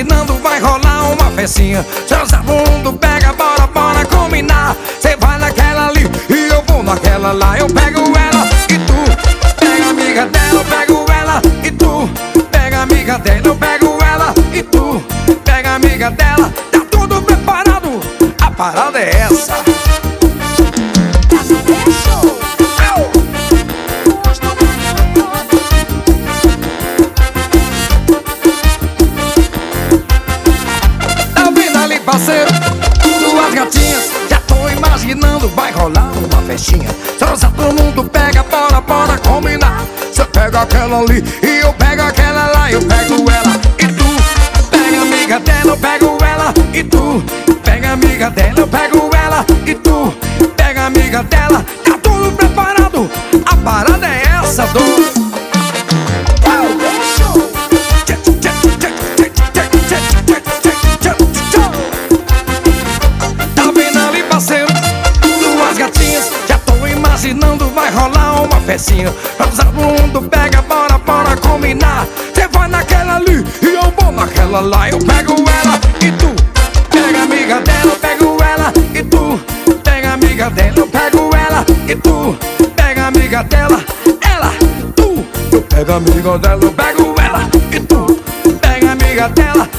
imaginando, vai rolar uma festinha. Todo mundo pega, bora, bora combinar. Cê vai naquela ali e eu vou naquela lá. Eu pego ela e tu pega a amiga dela. Eu pego ela e tu pega a amiga dela. Eu pego ela e tu pega a amiga dela. Tá tudo preparado, a parada é essa. Parceiro, duas gatinhas, já tô imaginando, vai rolar uma festinha. Só todo mundo pega, bora, bora combinar. Você pega aquela ali e eu pego aquela lá. Eu pego ela e tu pega a amiga dela. Eu pego ela e tu pega a amiga dela. Eu pego ela e tu pega a amiga dela. Tá tudo preparado, a parada é essa, doido. Imaginando, vai rolar uma festinha. Todo mundo pega, bora, bora combinar. Cê vai naquela ali e eu vou naquela lá. Eu pego ela e tu pega a amiga dela. Eu pego ela e tu pega a amiga dela. Eu pego ela e tu pega a amiga dela. Ela, tu, eu pego a amiga dela. Eu pego ela e tu pega a amiga dela.